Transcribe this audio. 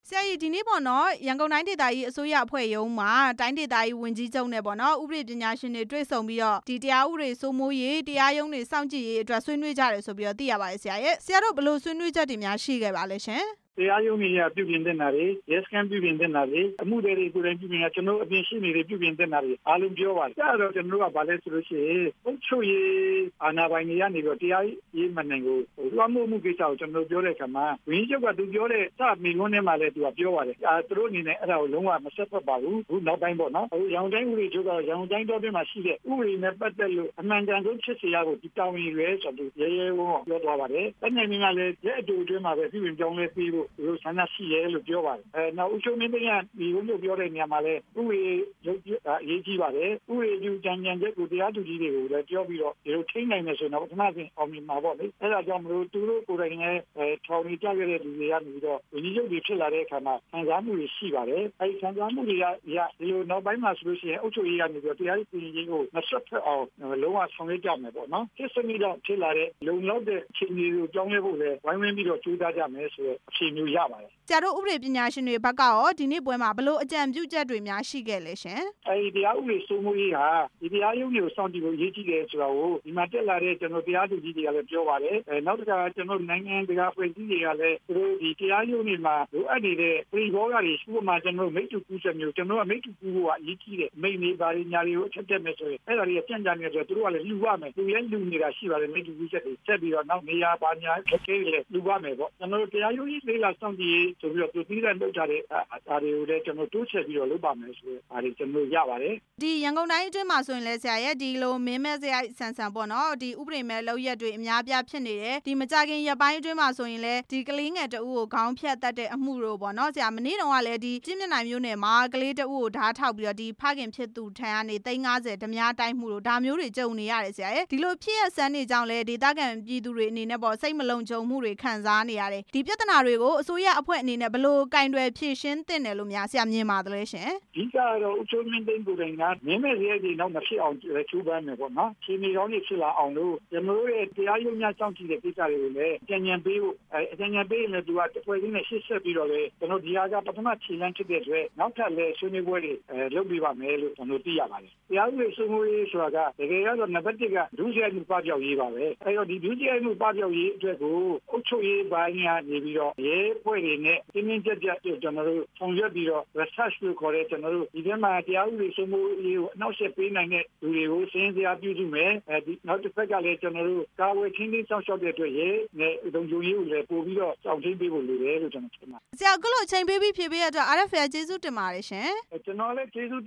ဆရာကြီးဒီနေ့ပေါ့နော်ရန်ကုန်တိုင်းဒေသကြီးအစိုးရအဖွဲ့ရုံးမှာတိုင်းဒေသကြီးဝန်ကြီးချုပ်နဲ့ပေါ့နော်ဥပဒေပညာရှင်တွေတွေ့ဆုံပြီးတော့ဒီတရားဥပဒေစိုးမိုးရေးတရားရုံးတွေစောင့်ကြည့်ရေးအတွက်ဆွေးနွေးကြတယ်ဆိုပြီးတော့သိရပါတယ်ဆရာရဲ့ဆရာတို့ဘယ်လိုဆွေးနွေးချက်တွေများရှိခဲ့ပါလဲရှင်တရားရုံးကြီးပြုပြင်တင်တာတွေရဲစခန်းပြုပြင်တင်တာတွေအမှုတွေကိုယ်တိုင်ပြုပြင်တာကျွန်တော်အပြင်ရှိနေတဲ့ပြုပြင်တင်တာတွေအားလုံးပြောပါတယ်အဲ့တော့ကျွန်တော်ကဘာလဲဆိုလို့ရှိရင်အုပ်ချုပ်ရေးအာဏာပိုင်တွေကနေတော့တရားရေးမနိုင်ကိုလွှမ်းမိုးမှုကိစ္စကိုကျွန်တော်ပြောတဲ့အခါမှာဝင်းချုပ်ကသူပြောတဲ့စမီလွန်းထဲမှာလည်းသူကပြောပါတယ်သူတို့အနေနဲ့အဲ့ဒါကိုလုံးဝမဆက်ဖက်ပါဘူးခုနောက်ပိုင်းပေါ့နော်ရောင်တိုင်းဥပဒေချုပ်ကရောင်တိုင်းတော်ပြင်မှာရှိတဲ့ဥပဒေနဲ့ပတ်သက်လို့အမှန်တန်ဆုံးဖြစ်စေရဖို့ဒီတောင်းရင်ရွယ်ဆိုတော့ရဲဝန်းပြောသွားပါတယ်အဲ့ဒီနေ့ကလည်းရဲအတူအတွင်းမှာပဲပြုပြင်ပြောင်းလဲပြီးဖို့ဒီလိုဆန္ဒရှိရဲလို့ပြောပါတယ်နောက်ဦးချုပ်မင်းသိန်းကဒီလိုမျိုးပြောတဲ့နေရာမှာလည်းဥပဒေရုပ်အရေးကြီးပါတယ်ဥပဒေယူကြံကြံချက်ကိုတရားသူကြီးတွေကိုလည်းပြောပြီးတော့ဒီလိုထိန်းနိုင်မယ်ဆိုတော့ပထမဆုံးအောင်မြင်မှာပေါ့လေအဲ့ဒါကြောင့်မလို့သူတို့ကိုယ်တိုင်လည်းထောင်နေကြခဲ့တဲ့လူတွေကနေပြီးတော့ဝန်ကြီးချုပ်တွေဖြစ်လာတဲ့အခါမှာခံစားမှုတွေရှိပါတယ်အဲဒီခံစားမှုတွေကဒီလိုနောက်ပိုင်းမှာဆိုလို့ရှိရင်အုပ်ချုပ်ရေးကနေပြီးတော့တရားစီရင်ရေးကိုမဆက်ဖက်အောင်လုံးဝဆောင်ရွက်ကြမယ်ပေါ့နော်စစ်စနစ်တော့ဖြစ်လာတဲ့လုံလောက်တဲ့အခြေအနေကိုကြောင်းလဲဖို့လည်းဝိုင်းဝန်းပြီးတော့ကြိုးစားကြမယ်ဆိုတော့အခြေမျိုးရပါတယ်ဆရာတို့ဥပဒေပညာရှင်တွေဘက်ကရောဒီနေ့ပွဲမှာဘလို့အကြံပြုချက်တွေများရှိခဲ့လဲရှင်အဲဒီတရားဥပဒေစိုးမိုးရေးဟာဒီတရားရုံးတွေကိုစောင့်ကြည့်ဖို့အရေးကြီးတယ်ဆိုတာကိုဒီမှာတက်လာတဲ့ကျွန်တော်တရားသူကြီးတွေကလည်းပြောပါတယ်နောက်တစ်ခါကျွန်တော်နိုင်ငံတကာဖွဲ့စည်းတွေကလည်းသူတို့ဒီတရားရုံးတွေမှာလိုအပ်နေတဲ့ပြည်ဘောကတွေဥပမာကျွန်တော်မိတ္တူကူးချက်မျိုးကျွန်တော်ကမိတ္တူကူးဖို့ကအရေးကြီးတယ်မိနေပါရညာတွေကိုအချက်တက်မယ်ဆိုရင်အဲ့ဒါတွေကကြံ့ကြံ့နေဆိုတော့သူတို့ကလည်းလူရမယ်သူရဲ့လူနေတာရှိပါတယ်မိတ္တူကူးချက်တွေဆက်ပြီးတော့နောက်နေရာပါညာခက်ခဲလေလူရမယ်ပေါ့ကျွန်တော်တရားရုံးကြီးလေးလာစောင့်ကြည့်ဆိုပြီးတော့သူပြီးတဲ့လောက်ထားတဲ့အားတွေကိုလည်းကျွန်တော်တိုးချက်ပြီးတော့လုပ်ပါမယ်ဆိုတော့အားတွေကျွန်တော်ရပါတယ်ဒီရန်ကုန်တိုင်းအတွင်းမှာဆိုရင်လည်းဆရာရဲ့ဒီလိုမင်းမဲဆရာဆန်ဆန်ပေါ့နော်ဒီဥပဒေမဲ့လောက်ရက်တွေအများပြဖြစ်နေတယ်ဒီမကြခင်ရက်ပိုင်းအတွင်းမှာဆိုရင်လည်းဒီကလေးငယ်တအုပ်ကိုခေါင်းဖြတ်တတ်တဲ့အမှုတို့ပေါ့နော်ဆရာမနေ့တုန်းကလည်းဒီကျင်းမြင့်နိုင်မျိုးနယ်မှာကလေးတအုပ်ကိုဓာတ်ထောက်ပြီးတော့ဒီဖခင်ဖြစ်သူထံကနေ350ဓမြတိုင်းမှုတို့ဒါမျိုးတွေကြုံနေရတယ်ဆရာရဲ့ဒီလိုဖြစ်ရဆန်းနေကြောင်းလဲဒေသခံပြည်သူတွေအနေနဲ့ပေါ့စိတ်မလုံခြုံမှုတွေခံစားနေရတယ်ဒီပြဿနာတွေကိုအစိုးရအဖွဲ့အနေနဲ့ဘယ်လိုကင်တွယ်ဖြေရှင်းသင့်တယ်လို့များဆရာမြင်ပါတယ်ရှင်ဒီကတော့ဦးချိုးမင်းသိန်းကိုယ်တိုင်ကမင်းမဲ့ရဲကြီးနောက်မဖြစ်အောင်ချူပန်းမယ်ပေါ့နော်ရှင်နေကောင်းနေဖြစ်လာအောင်လို့ကျွန်တော်တို့ရဲ့တရားရုံးများစောင့်ကြည့်တဲ့ကိစ္စတွေကိုလည်းအကြံဉာဏ်ပေးဖို့အကြံဉာဏ်ပေးရင်သူကတစ်ဖွဲ့ချင်းနဲ့ရှင်းဆက်ပြီးတော့လေကျွန်တော်ဒီဟာကပထမခြေလှမ်းဖြစ်တဲ့အတွက်နောက်ထပ်လည်းဆွေးနွေးပွဲတွေလုပ်ပြပါမယ်လို့ကျွန်တော်သိရပါတယ်တရားဥပဒေစိုးမိုးရေးဆိုတာကတကယ်ကတော့နံပါတ်1ကဒုစရိုက်မှုပပျောက်ရေးပါပဲအဲတော့ဒီဒုစရိုက်မှုပပျောက်ရေးအတွက်ကိုအုပ်ချုပ်ရေးပိုင်းကနေပြီးတော့ရဲဖွဲ့တွေနဲ့တင်းကြပ်ကျွန်တော်တို့ဆောင်ရွက်ပြီးတော့ research လို့ခေါ်တဲ့ကျွန်တော်တို့ဒီထဲမှာတရားဥပဒေစိုးမိုးရေးကိုအနောက်ဆက်ပေးနိုင်တဲ့လူတွေကိုစင်းစရာပြုစုမယ်ဒီနောက်တစ်ဖက်ကလည်းကျွန်တော်တို့ကာဝယ်ချင်းချင်းစောင့်ရှောက်တဲ့အတွက်ရဲနဲ့လုံခြုံရေးကိုလည်းပို့ပြီးတော့စောင့်ချင်းပေးဖို့လိုတယ်လို့ကျွန်တော်ထင်ပါတယ်ဆရာကလို့အချိန်ပေးပြီးဖြေပေးရတဲ့အတွက် RFA ကျေးဇူးတင်ပါတယ်ရှင်ကျွန်တော်လည်းကျေးဇူး